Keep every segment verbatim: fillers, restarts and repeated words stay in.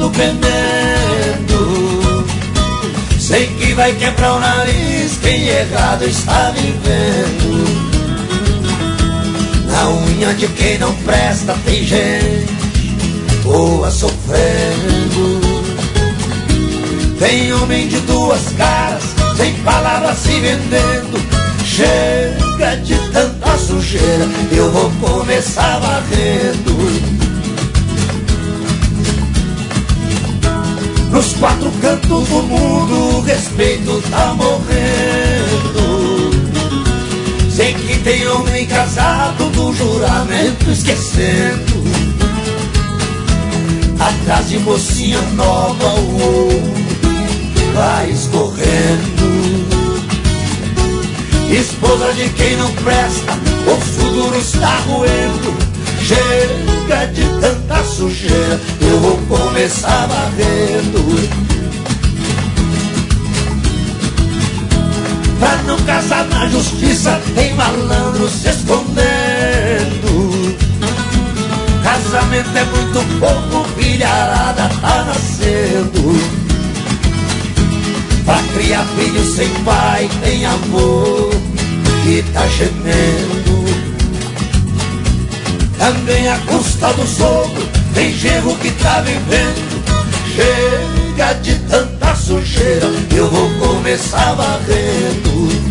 do veneno. Sei que vai quebrar o nariz, quem errado está vivendo. Na unha de quem não presta tem gente boa sofrendo. Tem homem de duas caras, sem palavras se vendendo. Chega de tanta sujeira, eu vou começar varrendo. Nos quatro cantos do mundo o respeito tá morrendo. Sei que tem homem casado do juramento esquecendo. Atrás de mocinha nova o ouro vai escorrendo. Esposa de quem não presta, o futuro está roendo. Chega de tanta sujeira, eu vou começar varrendo. Pra não casar na justiça, tem malandro se escondendo. Casamento é muito pouco, filharada tá nascendo. Pra criar filho sem pai, tem amor que tá gemendo. Também a custa do sogro, tem genro que tá vivendo. Chega de tanta sujeira, eu vou começar varrendo.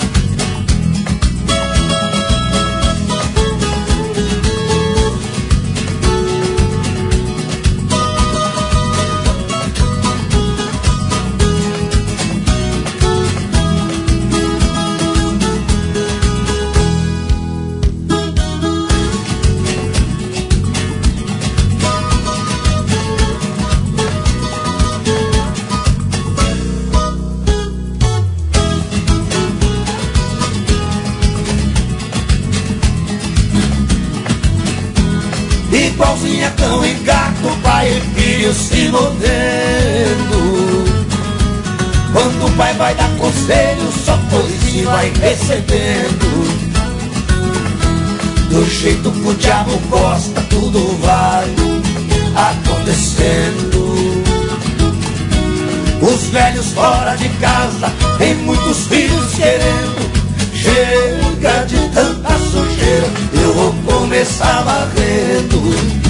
Igualzinha cão e gato, pai e filho se mordendo. Quando o pai vai dar conselho, só coice vai recebendo. Do jeito que o diabo gosta, tudo vai acontecendo. Os velhos fora de casa, tem muitos filhos querendo. Chega de tanta sujeira, eu vou começar varrendo.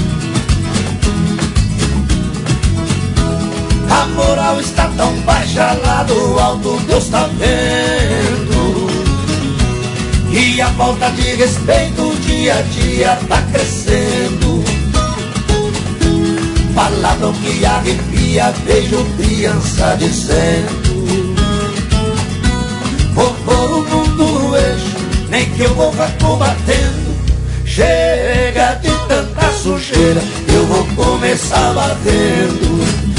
A moral está tão baixa, lá do alto Deus tá vendo. E a falta de respeito dia a dia tá crescendo. Palavra que arrepia, vejo criança dizendo: vou pôr o mundo no eixo, nem que eu morra combatendo. Chega de tanta sujeira, eu vou começar batendo.